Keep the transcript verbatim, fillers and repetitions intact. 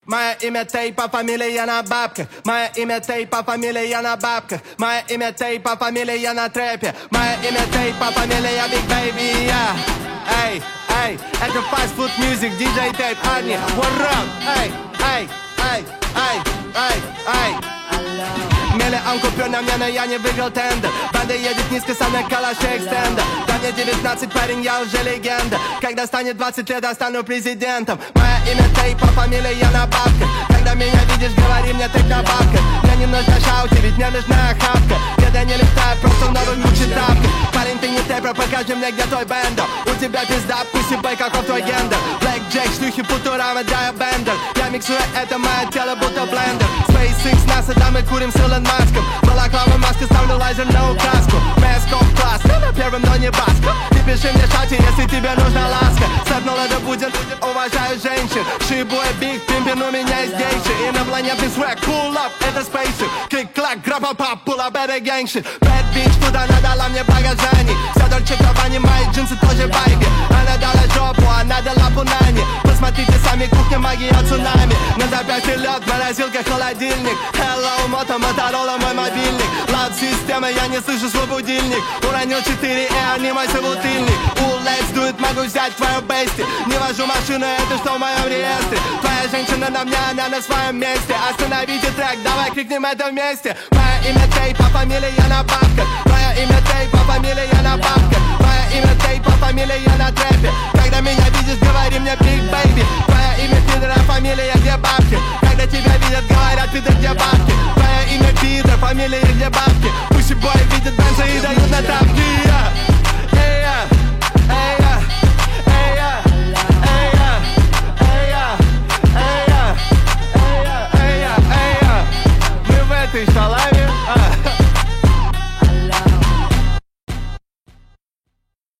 Мое имя Тейпа, фамилия на бабках. Мое имя Тейпа, фамилия на бабках. Мое имя Тейпа, фамилия на трэпе. Мое имя Тейпа, фамилия Big Baby, я. Эй, эй, это Fast Food Music, диджей Тейп, Арни, what up? Эй, эй, эй, эй, эй, эй. Миллион купюр на мне, но я не выиграл тендер. Банда едет низко, со мной калаши экстендер. Да мне девятнадцать, парень, я уже легенда. Когда станет двадцать лет, я стану президентом. Мое имя Тейпа, фамилия на бабках. Когда меня видишь, говори мне Тейп на бабках. Мне не нужно шаути, ведь мне нужна охапка. Когда не летаю, просто в новых мучетапках. Парень, ты не Тейпер, покажи мне, где твой бендер. У тебя пизда, пусть бэй, каков твой гендер. Блэк Джек, шлюхи, футурама, дай бендер. Я миксую это мое тело, будто блендер. SpaceX, НАСА, да мы курим с Илон Маском. Балаклава, маска, ставлю лазер на указку. Мэсков класс, на первым, но не баском. Не пиши мне шати, если тебе нужна ласка. Саднул это будет, уважаю женщин. Шибуэ, биг, пимпин, у меня есть гейши. Инопланетный свэк, pull up, это спейсшип. Клик-клак, грапа-пап, pull up, это гангшит. Bad bitch, туда надала мне багажани. Вся Дольче Габбана, мои джинсы тоже байги. Она дала жопу, она дала пунани. Посмотрите сами, кухня, магия, цунами. На запястье лед, морозилка, холодильник. Hello, мото, моторола, мой мобильник. Лад система, я не слышу свой будильник. Уронил четыре Air, не мой собутыльник. All let's do it, могу взять твою бести. Не вожу машину, это что в моем реестре. Твоя женщина на мне, она на своем месте. Остановите трек, давай крикнем это вместе. Мое имя Тейпа, фамилия на бабках. Мое имя Тейпа, фамилия на бабках. Мое имя Тейпа, фамилия на трэпе. Когда меня видишь, говори мне Big Baby. Твое имя Пидора, фамилия где бабки. Когда тебя видят, говорят, Пидор, где бабки. Твое имя Пидор, фамилия где бабки. Пусть бой видят бенза и дают на тапки. Мы в этой шалаве.